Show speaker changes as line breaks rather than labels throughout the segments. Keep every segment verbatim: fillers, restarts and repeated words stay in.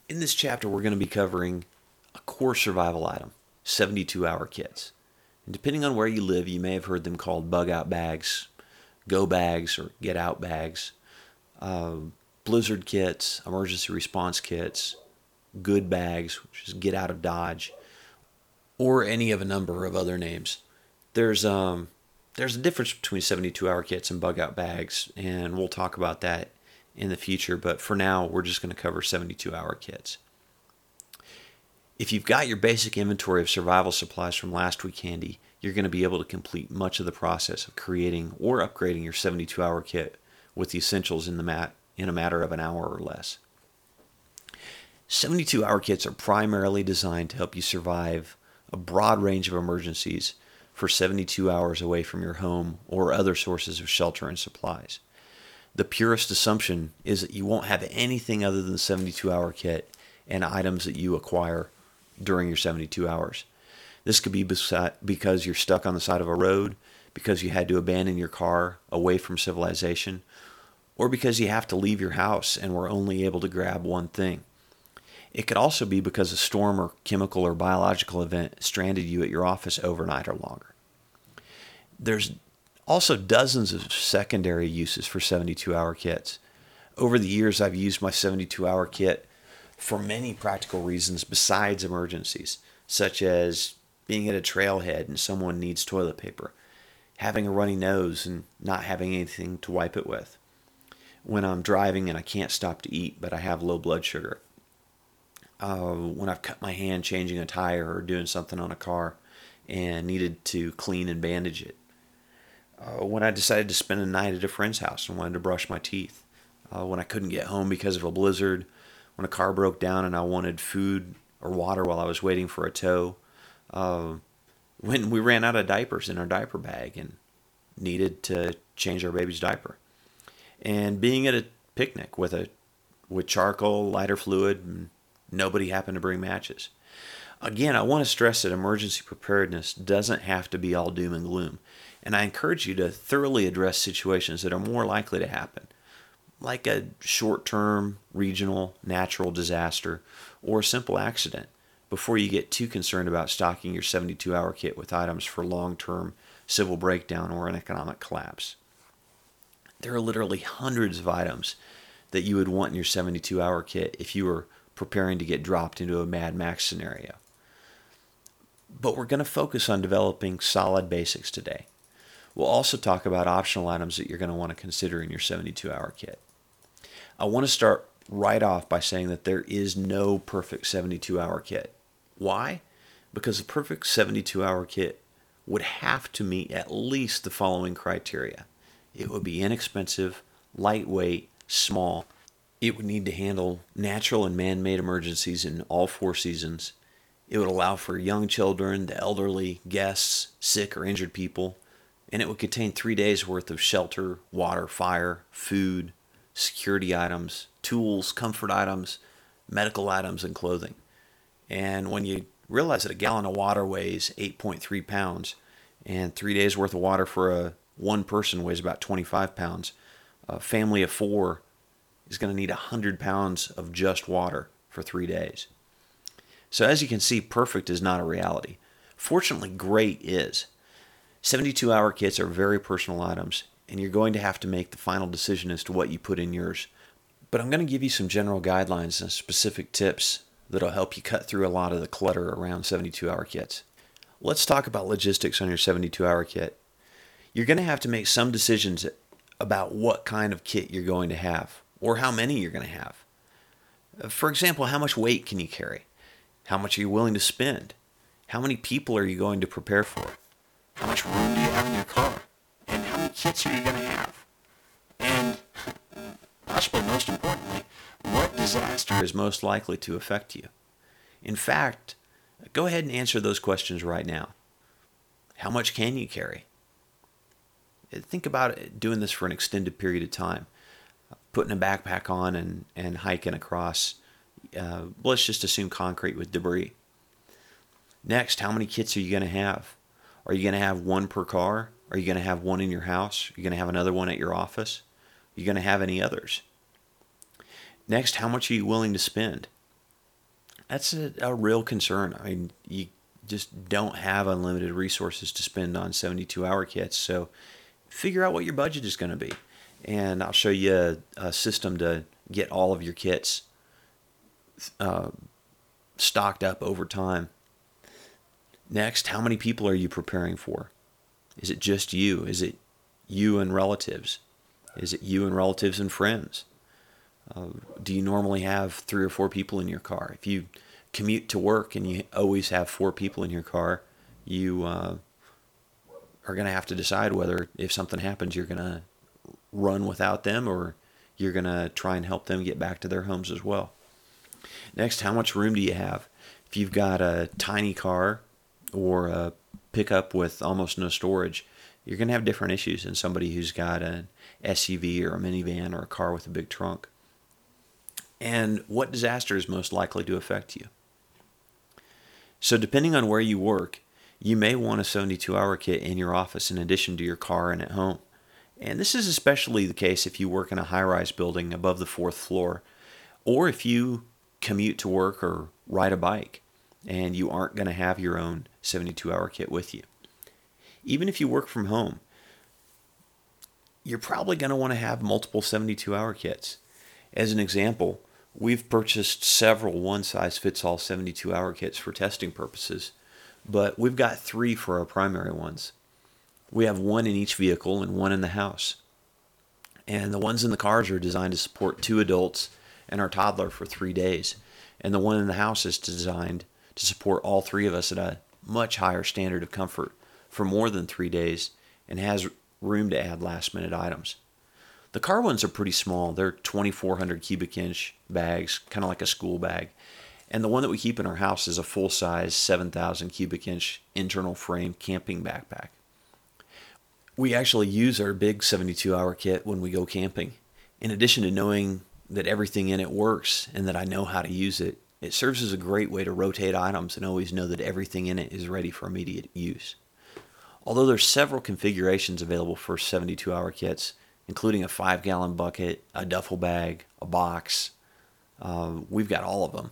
In this chapter, we're going to be covering a core survival item, seventy-two hour kits. And depending on where you live, you may have heard them called bug out bags, go bags, or get out bags, uh, blizzard kits, emergency response kits, good bags, which is get out of Dodge, or any of a number of other names. There's um there's a difference between seventy-two hour kits and bug out bags, and we'll talk about that in the future, but for now we're just going to cover seventy-two hour kits. If you've got your basic inventory of survival supplies from last week handy, you're going to be able to complete much of the process of creating or upgrading your seventy-two hour kit with the essentials in the mat in a matter of an hour or less. seventy-two hour kits are primarily designed to help you survive a broad range of emergencies for seventy-two hours away from your home or other sources of shelter and supplies. The purest assumption is that you won't have anything other than the seventy-two hour kit and items that you acquire during your seventy-two hours. This could be because you're stuck on the side of a road, because you had to abandon your car away from civilization, or because you have to leave your house and were only able to grab one thing. It could also be because a storm or chemical or biological event stranded you at your office overnight or longer. There's also dozens of secondary uses for seventy-two hour kits. Over the years, I've used my seventy-two hour kit for many practical reasons besides emergencies, such as being at a trailhead and someone needs toilet paper, having a runny nose and not having anything to wipe it with, when I'm driving and I can't stop to eat but I have low blood sugar, uh, when I've cut my hand changing a tire or doing something on a car and needed to clean and bandage it, uh, when I decided to spend a night at a friend's house and wanted to brush my teeth, uh, when I couldn't get home because of a blizzard, when a car broke down and I wanted food or water while I was waiting for a tow, uh, when we ran out of diapers in our diaper bag and needed to change our baby's diaper, and being at a picnic with a with charcoal, lighter fluid, and nobody happened to bring matches. Again, I want to stress that emergency preparedness doesn't have to be all doom and gloom, and I encourage you to thoroughly address situations that are more likely to happen, like a short-term, regional, natural disaster, or a simple accident, before you get too concerned about stocking your seventy-two hour kit with items for long-term civil breakdown or an economic collapse. There are literally hundreds of items that you would want in your seventy-two hour kit if you were preparing to get dropped into a Mad Max scenario. But we're going to focus on developing solid basics today. We'll also talk about optional items that you're going to want to consider in your seventy-two hour kit. I want to start right off by saying that there is no perfect seventy-two hour kit. Why? Because the perfect seventy-two hour kit would have to meet at least the following criteria. It would be inexpensive, lightweight, small. It would need to handle natural and man-made emergencies in all four seasons. It would allow for young children, the elderly, guests, sick or injured people. And it would contain three days worth of shelter, water, fire, food, security items, tools, comfort items, medical items, and clothing. And when you realize that a gallon of water weighs eight point three pounds and three days worth of water for a one person weighs about twenty-five pounds, a family of four is going to need one hundred pounds of just water for three days. So as you can see, perfect is not a reality. Fortunately, great is. seventy-two hour kits are very personal items, and you're going to have to make the final decision as to what you put in yours. But I'm going to give you some general guidelines and specific tips that'll help you cut through a lot of the clutter around seventy-two hour kits. Let's talk about logistics on your seventy-two hour kit. You're going to have to make some decisions about what kind of kit you're going to have, or how many you're going to have. For example, how much weight can you carry? How much are you willing to spend? How many people are you going to prepare for? How much room do you have in your car? And how many kits are you going to have? And possibly most importantly, what disaster is most likely to affect you? In fact, go ahead and answer those questions right now. How much can you carry? Think about it, doing this for an extended period of time. Putting a backpack on and, and hiking across, uh, let's just assume concrete with debris. Next, how many kits are you going to have? Are you going to have one per car? Are you going to have one in your house? Are you going to have another one at your office? Are you going to have any others? Next, how much are you willing to spend? That's a, a real concern. I mean, you just don't have unlimited resources to spend on seventy-two hour kits. So figure out what your budget is going to be. And I'll show you a, a system to get all of your kits uh, stocked up over time. Next, how many people are you preparing for? Is it just you? Is it you and relatives? Is it you and relatives and friends? Uh, do you normally have three or four people in your car? If you commute to work and you always have four people in your car, you uh, are going to have to decide whether if something happens, you're going to run without them or you're going to try and help them get back to their homes as well. Next, how much room do you have? If you've got a tiny car or a pickup with almost no storage, you're going to have different issues than somebody who's got an S U V or a minivan or a car with a big trunk. And what disaster is most likely to affect you? So depending on where you work, you may want a seventy-two hour kit in your office in addition to your car and at home. And this is especially the case if you work in a high-rise building above the fourth floor, or if you commute to work or ride a bike and you aren't going to have your own seventy-two hour kit with you. Even if you work from home, you're probably going to want to have multiple seventy-two hour kits. As an example, we've purchased several one-size-fits-all seventy-two hour kits for testing purposes, but we've got three for our primary ones. We have one in each vehicle and one in the house. And the ones in the cars are designed to support two adults and our toddler for three days. And the one in the house is designed to support all three of us at a much higher standard of comfort for more than three days and has room to add last-minute items. The car ones are pretty small. They're twenty-four hundred cubic inch bags, kind of like a school bag. And the one that we keep in our house is a full-size seven thousand cubic inch internal frame camping backpack. We actually use our big seventy-two hour kit when we go camping. In addition to knowing that everything in it works and that I know how to use it, it serves as a great way to rotate items and always know that everything in it is ready for immediate use. Although there's several configurations available for seventy-two hour kits, including a five gallon bucket, a duffel bag, a box, uh, we've got all of them.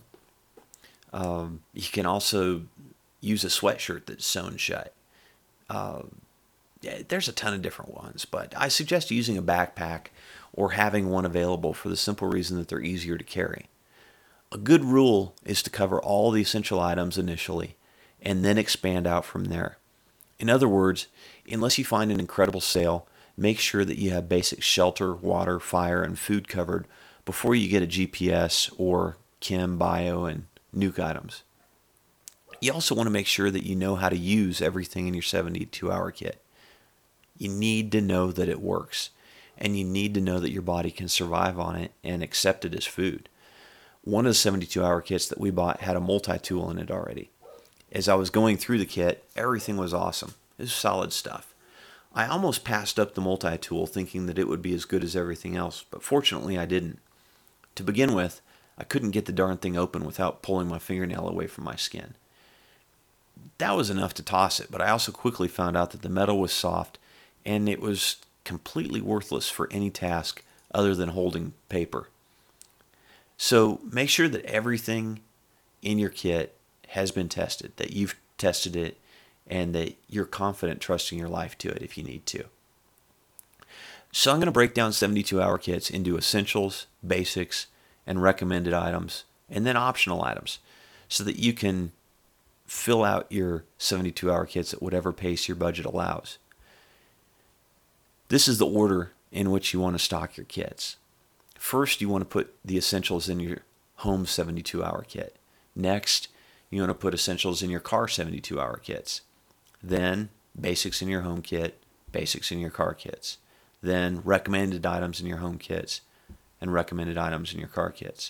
Um, you can also use a sweatshirt that's sewn shut. Uh, yeah, there's a ton of different ones, but I suggest using a backpack or having one available for the simple reason that they're easier to carry. A good rule is to cover all the essential items initially and then expand out from there. In other words, unless you find an incredible sale, make sure that you have basic shelter, water, fire, and food covered before you get a G P S or chem, bio, and nuke items. You also want to make sure that you know how to use everything in your seventy-two hour kit. You need to know that it works, and you need to know that your body can survive on it and accept it as food. One of the seventy-two hour kits that we bought had a multi-tool in it already. As I was going through the kit, everything was awesome. It was solid stuff. I almost passed up the multi-tool thinking that it would be as good as everything else, but fortunately I didn't. To begin with, I couldn't get the darn thing open without pulling my fingernail away from my skin. That was enough to toss it, but I also quickly found out that the metal was soft and it was completely worthless for any task other than holding paper. So make sure that everything in your kit has been tested, that you've tested it, and that you're confident trusting your life to it if you need to. So I'm going to break down seventy-two hour kits into essentials, basics, and recommended items, and then optional items, so that you can fill out your seventy-two hour kits at whatever pace your budget allows. This is the order in which you want to stock your kits. First, you want to put the essentials in your home seventy-two hour kit. Next, you want to put essentials in your car seventy-two hour kits. Then, basics in your home kit, basics in your car kits. Then, recommended items in your home kits, and recommended items in your car kits.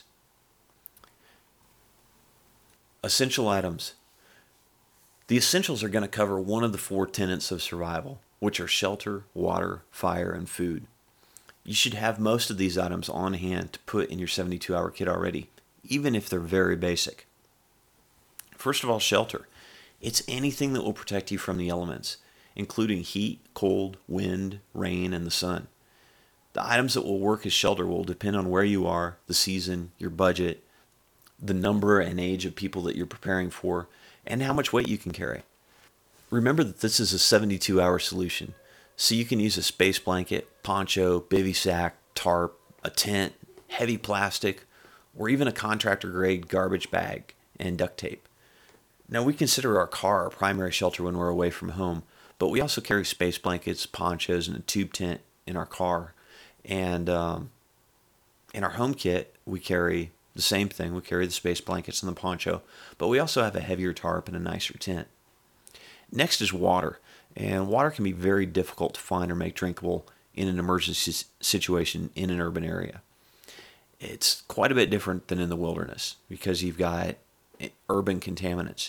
Essential items. The essentials are going to cover one of the four tenets of survival, which are shelter, water, fire, and food. You should have most of these items on hand to put in your seventy-two hour kit already, even if they're very basic. First of all, shelter. It's anything that will protect you from the elements, including heat, cold, wind, rain, and the sun. The items that will work as shelter will depend on where you are, the season, your budget, the number and age of people that you're preparing for, and how much weight you can carry. Remember that this is a seventy-two hour solution, so you can use a space blanket, poncho, bivy sack, tarp, a tent, heavy plastic, or even a contractor-grade garbage bag and duct tape. Now, we consider our car our primary shelter when we're away from home, but we also carry space blankets, ponchos, and a tube tent in our car. And um, in our home kit, we carry the same thing. We carry the space blankets and the poncho, but we also have a heavier tarp and a nicer tent. Next is water, and water can be very difficult to find or make drinkable in an emergency situation in an urban area. It's quite a bit different than in the wilderness because you've got urban contaminants.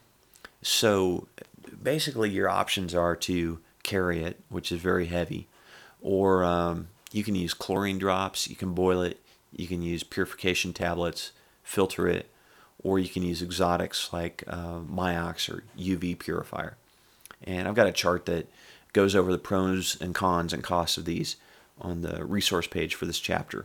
So basically your options are to carry it, which is very heavy, or um, you can use chlorine drops, you can boil it, you can use purification tablets, filter it, or you can use exotics like uh, Miox or U V purifier. And I've got a chart that goes over the pros and cons and costs of these on the resource page for this chapter.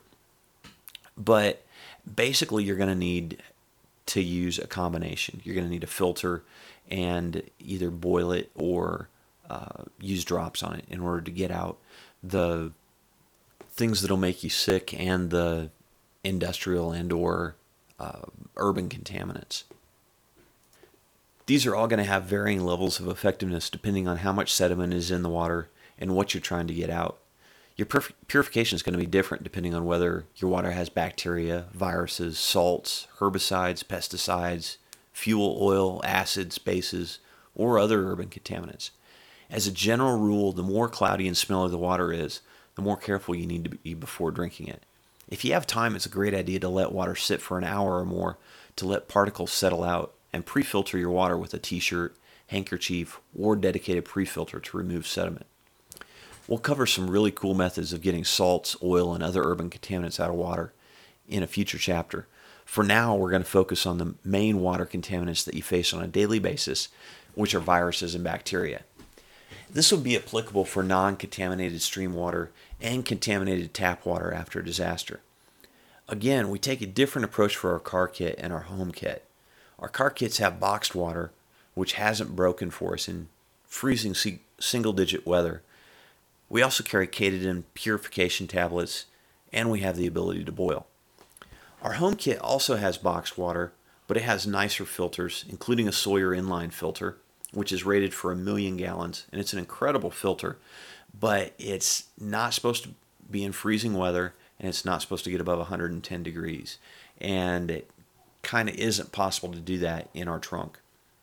But basically you're going to need to use a combination. You're going to need a filter and either boil it or uh, use drops on it in order to get out the things that'll make you sick and the industrial and or uh, urban contaminants. These are all going to have varying levels of effectiveness depending on how much sediment is in the water and what you're trying to get out. Your purif- purification is going to be different depending on whether your water has bacteria, viruses, salts, herbicides, pesticides, fuel oil, acids, bases, or other urban contaminants. As a general rule, the more cloudy and smelly the water is, the more careful you need to be before drinking it. If you have time, it's a great idea to let water sit for an hour or more to let particles settle out, and pre-filter your water with a t-shirt, handkerchief, or dedicated pre-filter to remove sediment. We'll cover some really cool methods of getting salts, oil, and other urban contaminants out of water in a future chapter. For now, we're going to focus on the main water contaminants that you face on a daily basis, which are viruses and bacteria. This will be applicable for non-contaminated stream water and contaminated tap water after a disaster. Again, we take a different approach for our car kit and our home kit. Our car kits have boxed water, which hasn't broken for us in freezing single-digit weather. We also carry Katadyn purification tablets, and we have the ability to boil. Our home kit also has boxed water, but it has nicer filters, including a Sawyer inline filter, which is rated for a million gallons, and it's an incredible filter, but it's not supposed to be in freezing weather, and it's not supposed to get above one hundred ten degrees, and it kind of isn't possible to do that in our trunk.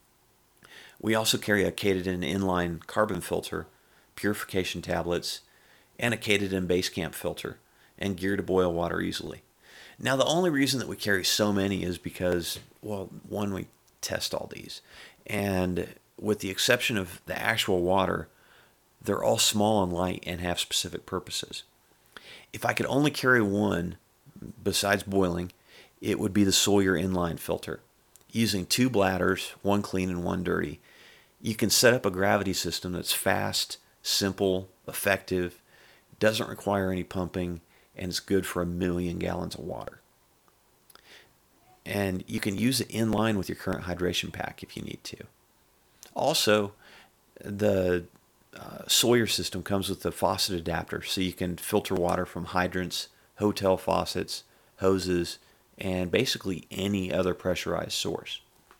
We also carry a Katadyn inline carbon filter, purification tablets, and a Katadyn base camp filter, and gear to boil water easily. Now, the only reason that we carry so many is because, well, one, we test all these, and with the exception of the actual water, they're all small and light and have specific purposes. If I could only carry one, besides boiling, it would be the Sawyer inline filter. Using two bladders, one clean and one dirty, you can set up a gravity system that's fast, simple, effective, doesn't require any pumping, and it's good for a million gallons of water. And you can use it in line with your current hydration pack if you need to. Also, the uh, Sawyer system comes with a faucet adapter, so you can filter water from hydrants, hotel faucets, hoses, and basically any other pressurized source.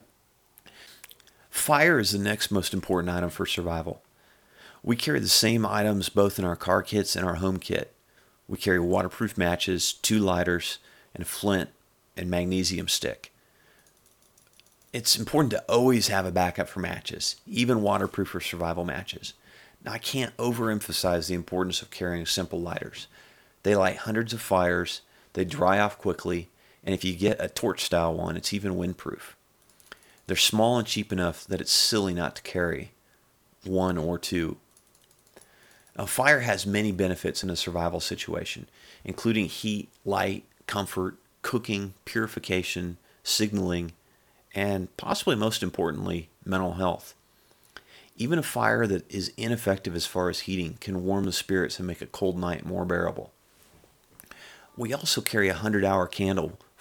Fire is the next most important item for survival. We carry the same items both in our car kits and our home kit. We carry waterproof matches, two lighters, and a flint and magnesium stick. It's important to always have a backup for matches, even waterproof or survival matches. Now, I can't overemphasize the importance of carrying simple lighters. They light hundreds of fires, they dry off quickly, and if you get a torch-style one, it's even windproof. They're small and cheap enough that it's silly not to carry one or two. Now, fire has many benefits in a survival situation, including heat, light, comfort, cooking, purification, signaling, and possibly most importantly, mental health. Even a fire that is ineffective as far as heating can warm the spirits and make a cold night more bearable. We also carry a hundred-hour candle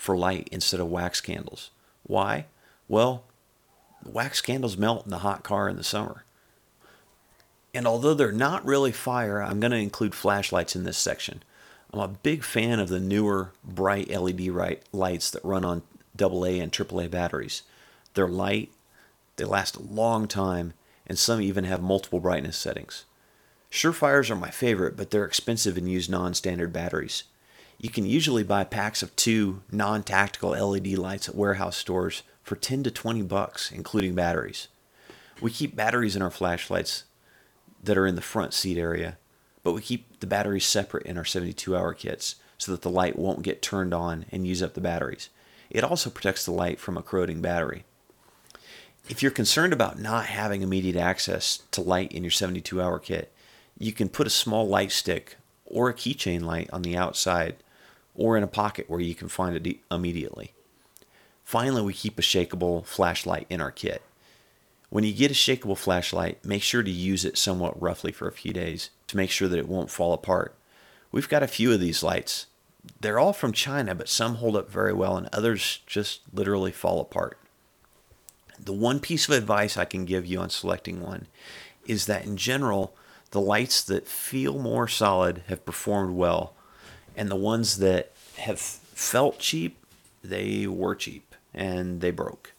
for light instead of wax candles. Why? Well, wax candles melt in the hot car in the summer. And although they're not really fire, I'm going to include flashlights in this section. I'm a big fan of the newer bright L E D lights that run on double A and triple A batteries. They're light, they last a long time, and some even have multiple brightness settings. Surefires are my favorite, but they're expensive and use non-standard batteries. You can usually buy packs of two non-tactical L E D lights at warehouse stores for ten to twenty bucks, including batteries. We keep batteries in our flashlights that are in the front seat area, but we keep the batteries separate in our seventy-two hour kits so that the light won't get turned on and use up the batteries. It also protects the light from a corroding battery. If you're concerned about not having immediate access to light in your seventy-two hour kit, you can put a small light stick or a keychain light on the outside or in a pocket where you can find it immediately. Finally, we keep a shakeable flashlight in our kit. When you get a shakeable flashlight, make sure to use it somewhat roughly for a few days to make sure that it won't fall apart. We've got a few of these lights. They're all from China, but some hold up very well and others just literally fall apart. The one piece of advice I can give you on selecting one is that in general, the lights that feel more solid have performed well, and the ones that have felt cheap, they were cheap and they broke.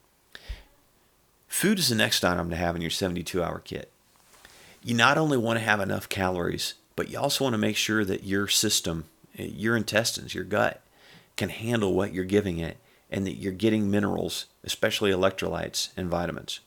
Food is the next item to have in your seventy-two hour kit. You not only want to have enough calories, but you also want to make sure that your system, your intestines, your gut, can handle what you're giving it and that you're getting minerals, especially electrolytes and vitamins.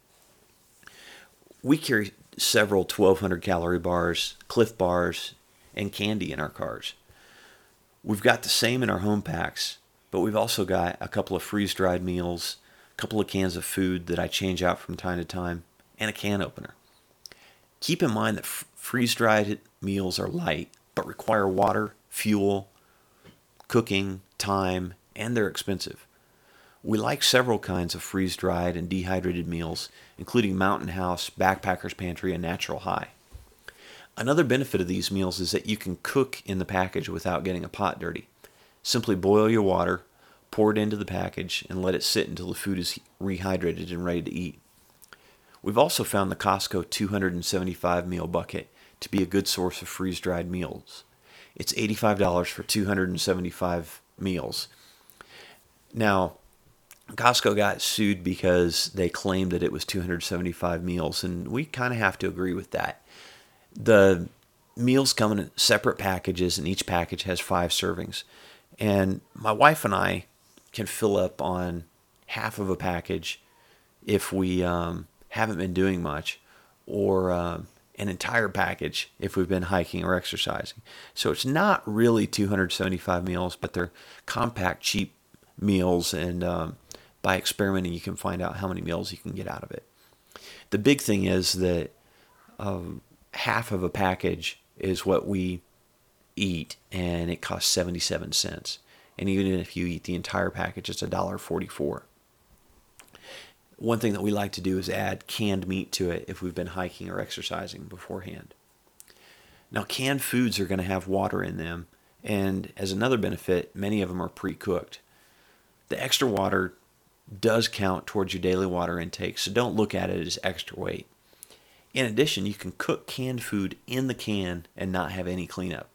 We carry several twelve hundred calorie bars, Cliff bars, and candy in our cars. We've got the same in our home packs, but we've also got a couple of freeze-dried meals, a couple of cans of food that I change out from time to time, and a can opener. Keep in mind that f- freeze-dried meals are light, but require water, fuel, cooking, time, and they're expensive. We like several kinds of freeze-dried and dehydrated meals, including Mountain House, Backpacker's Pantry, and Natural High. Another benefit of these meals is that you can cook in the package without getting a pot dirty. Simply boil your water, pour it into the package, and let it sit until the food is rehydrated and ready to eat. We've also found the Costco two hundred seventy-five meal bucket to be a good source of freeze-dried meals. It's eighty-five dollars for two hundred seventy-five meals. Now, Costco got sued because they claimed that it was two hundred seventy-five meals, and we kind of have to agree with that. The meals come in separate packages, and each package has five servings. And my wife and I can fill up on half of a package if we um, haven't been doing much, or uh, an entire package if we've been hiking or exercising. So it's not really two hundred seventy-five meals, but they're compact, cheap meals, and um, by experimenting, you can find out how many meals you can get out of it. The big thing is that um, half of a package is what we eat, and it costs seventy-seven cents. And even if you eat the entire package, it's one dollar and forty-four cents. One thing that we like to do is add canned meat to it if we've been hiking or exercising beforehand. Now, canned foods are going to have water in them, and as another benefit, many of them are pre-cooked. The extra water does count towards your daily water intake, so don't look at it as extra weight. In addition, you can cook canned food in the can and not have any cleanup.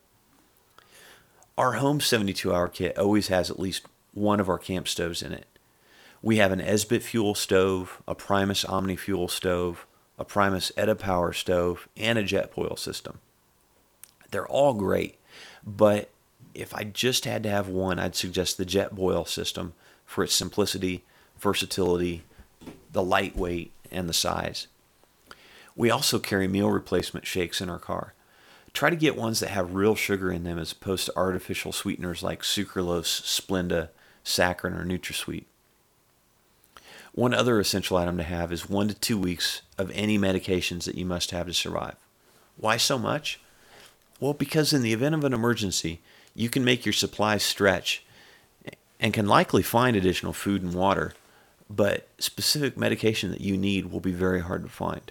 Our home seventy-two hour kit always has at least one of our camp stoves in it. We have an Esbit fuel stove, a Primus Omni fuel stove, a Primus Edipower stove, and a Jetboil system. They're all great, but if I just had to have one, I'd suggest the Jetboil system for its simplicity, versatility, the lightweight, and the size. We also carry meal replacement shakes in our car. Try to get ones that have real sugar in them as opposed to artificial sweeteners like sucralose, Splenda, saccharin, or NutraSweet. One other essential item to have is one to two weeks of any medications that you must have to survive. Why so much? Well, because in the event of an emergency, you can make your supplies stretch and can likely find additional food and water, but specific medication that you need will be very hard to find.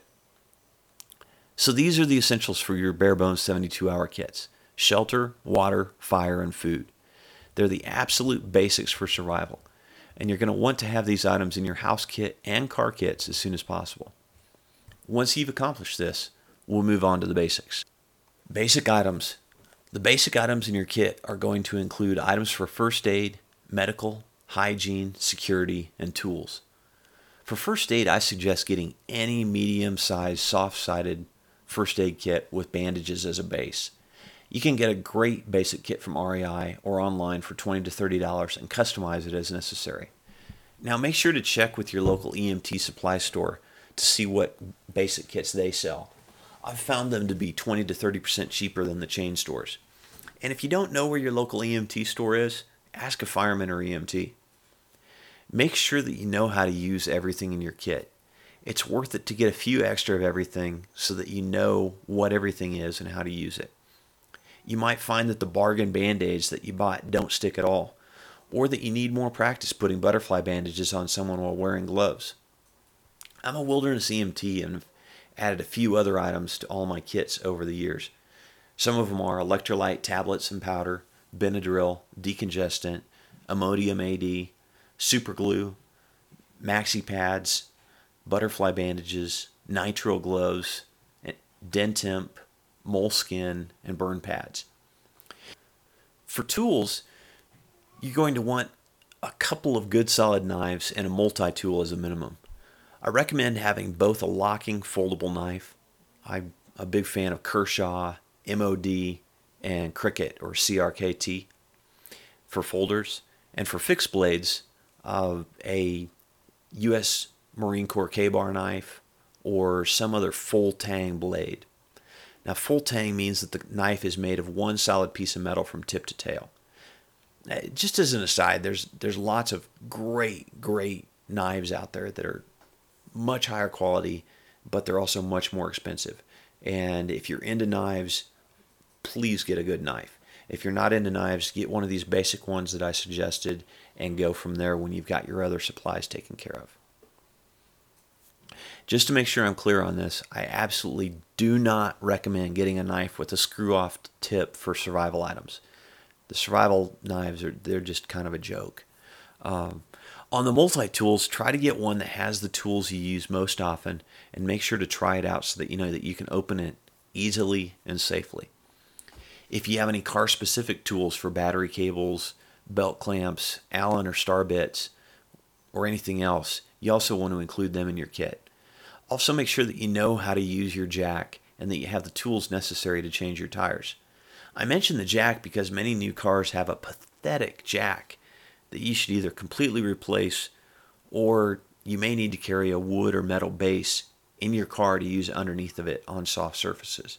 So these are the essentials for your bare bones seventy-two hour kits: shelter, water, fire, and food. They're the absolute basics for survival, and you're going to want to have these items in your house kit and car kits as soon as possible. Once you've accomplished this, we'll move on to the basics. Basic items. The basic items in your kit are going to include items for first aid, medical, hygiene, security, and tools. For first aid, I suggest getting any medium-sized, soft-sided first aid kit with bandages as a base. You can get a great basic kit from R E I or online for twenty to thirty dollars and customize it as necessary. Now make sure to check with your local E M T supply store to see what basic kits they sell. I've found them to be twenty to thirty percent cheaper than the chain stores. And if you don't know where your local E M T store is, ask a fireman or E M T. Make sure that you know how to use everything in your kit. It's worth it to get a few extra of everything so that you know what everything is and how to use it. You might find that the bargain Band-Aids that you bought don't stick at all, or that you need more practice putting butterfly bandages on someone while wearing gloves. I'm a wilderness E M T and have added a few other items to all my kits over the years. Some of them are electrolyte tablets and powder, Benadryl, decongestant, Imodium A D, super glue, maxi pads, butterfly bandages, nitrile gloves, Dentemp, moleskin, and burn pads. For tools, you're going to want a couple of good solid knives and a multi-tool as a minimum. I recommend having both a locking foldable knife. I'm a big fan of Kershaw, M O D, and Cricut or C R K T for folders. And for fixed blades, uh, a U S Marine Corps K-bar knife or some other full tang blade. Now, full tang means that the knife is made of one solid piece of metal from tip to tail. Just as an aside, there's there's lots of great, great knives out there that are much higher quality, but they're also much more expensive. And if you're into knives, please get a good knife. If you're not into knives, get one of these basic ones that I suggested and go from there when you've got your other supplies taken care of. Just to make sure I'm clear on this, I absolutely do not recommend getting a knife with a screw-off tip for survival items. The survival knives, are they're just kind of a joke. Um, on the multi-tools, try to get one that has the tools you use most often and make sure to try it out so that you know that you can open it easily and safely. If you have any car-specific tools for battery cables, belt clamps, Allen or star bits, or anything else, you also want to include them in your kit. Also make sure that you know how to use your jack and that you have the tools necessary to change your tires. I mention the jack because many new cars have a pathetic jack that you should either completely replace or you may need to carry a wood or metal base in your car to use underneath of it on soft surfaces.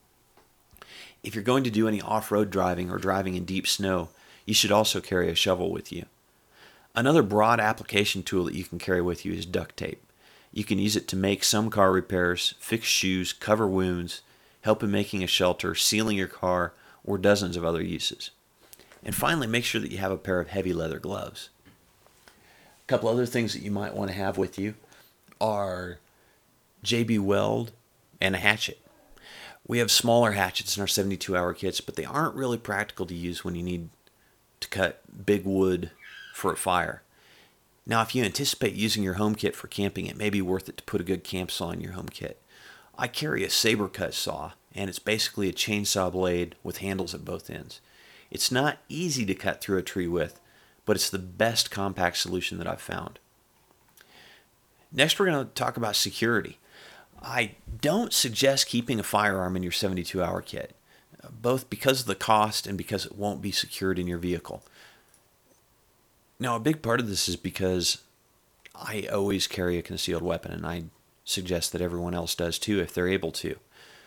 If you're going to do any off-road driving or driving in deep snow, you should also carry a shovel with you. Another broad application tool that you can carry with you is duct tape. You can use it to make some car repairs, fix shoes, cover wounds, help in making a shelter, sealing your car, or dozens of other uses. And finally, make sure that you have a pair of heavy leather gloves. A couple other things that you might want to have with you are J B Weld and a hatchet. We have smaller hatchets in our seventy-two hour kits, but they aren't really practical to use when you need to cut big wood for a fire. Now, if you anticipate using your home kit for camping, it may be worth it to put a good camp saw in your home kit. I carry a saber cut saw, and it's basically a chainsaw blade with handles at both ends. It's not easy to cut through a tree with, but it's the best compact solution that I've found. Next, we're going to talk about security. I don't suggest keeping a firearm in your seventy-two hour kit, both because of the cost and because it won't be secured in your vehicle. Now, a big part of this is because I always carry a concealed weapon, and I suggest that everyone else does too if they're able to.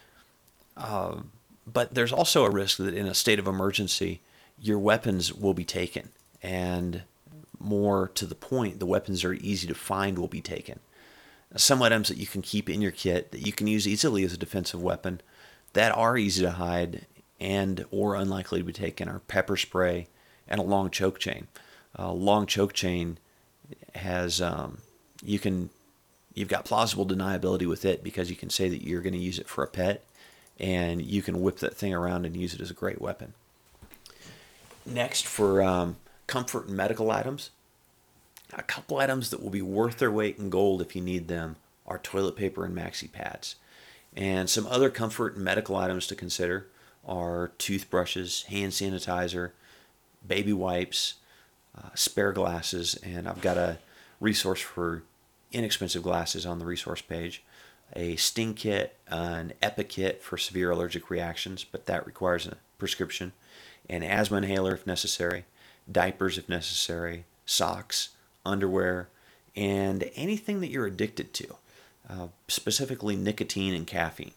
Uh, but there's also a risk that in a state of emergency, your weapons will be taken, and more to the point, the weapons that are easy to find will be taken. Some items that you can keep in your kit that you can use easily as a defensive weapon that are easy to hide and or unlikely to be taken are pepper spray and a long choke chain. A long choke chain has um, you can you've got plausible deniability with it because you can say that you're going to use it for a pet, and you can whip that thing around and use it as a great weapon. Next, for um, comfort and medical items, a couple items that will be worth their weight in gold if you need them are toilet paper and maxi pads. And some other comfort and medical items to consider are toothbrushes, hand sanitizer, baby wipes, uh, spare glasses, and I've got a resource for inexpensive glasses on the resource page, a sting kit, an epi kit for severe allergic reactions, but that requires a prescription, an asthma inhaler if necessary, diapers if necessary, socks, underwear, and anything that you're addicted to, uh, specifically nicotine and caffeine.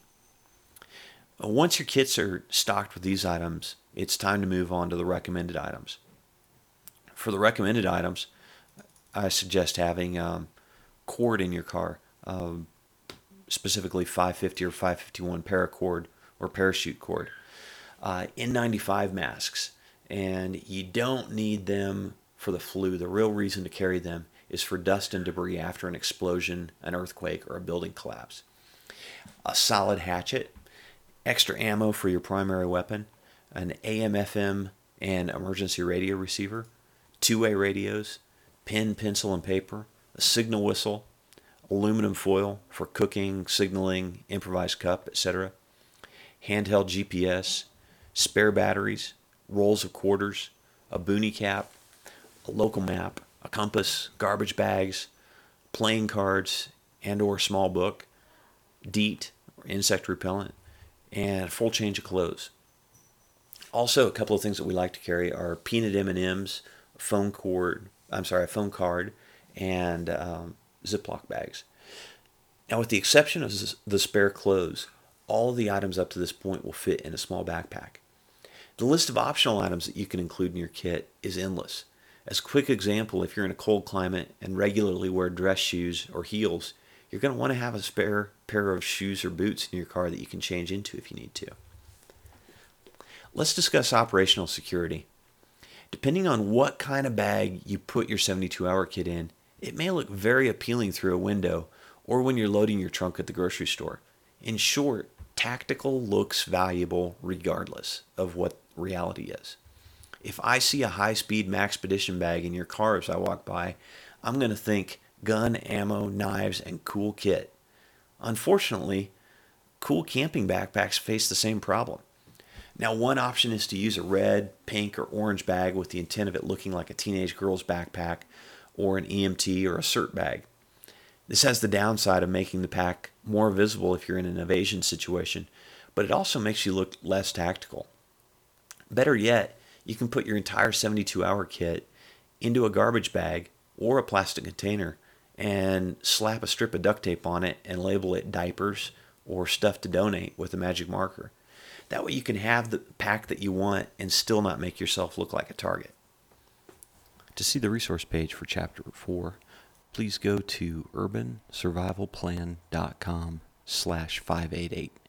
Once your kits are stocked with these items, it's time to move on to the recommended items. For the recommended items, I suggest having um, cord in your car, um, specifically five fifty or five fifty-one paracord or parachute cord. Uh, N ninety-five masks, and you don't need them for the flu. The real reason to carry them is for dust and debris after an explosion, an earthquake, or a building collapse. A solid hatchet, extra ammo for your primary weapon, an A M F M and emergency radio receiver, two-way radios, pen, pencil, and paper, a signal whistle, aluminum foil for cooking, signaling, improvised cup, et cetera, handheld G P S, spare batteries, rolls of quarters, a boonie cap, a local map, a compass, garbage bags, playing cards, and or small book, DEET, or insect repellent, and a full change of clothes. Also, a couple of things that we like to carry are peanut M and M's, a phone cord, I'm sorry, a phone card, and um, Ziploc bags. Now, with the exception of the spare clothes, all of the items up to this point will fit in a small backpack. The list of optional items that you can include in your kit is endless. As a quick example, if you're in a cold climate and regularly wear dress shoes or heels, you're going to want to have a spare pair of shoes or boots in your car that you can change into if you need to. Let's discuss operational security. Depending on what kind of bag you put your seventy-two hour kit in, it may look very appealing through a window or when you're loading your trunk at the grocery store. In short, tactical looks valuable regardless of what reality is. If I see a high-speed Maxpedition bag in your car as I walk by, I'm going to think gun, ammo, knives, and cool kit. Unfortunately, cool camping backpacks face the same problem. Now, one option is to use a red, pink, or orange bag with the intent of it looking like a teenage girl's backpack or an E M T or a CERT bag. This has the downside of making the pack more visible if you're in an evasion situation, but it also makes you look less tactical. Better yet, you can put your entire seventy-two hour kit into a garbage bag or a plastic container and slap a strip of duct tape on it and label it diapers or stuff to donate with a magic marker. That way you can have the pack that you want and still not make yourself look like a target. To see the resource page for Chapter four, please go to urban survival plan dot com slash five eighty-eight.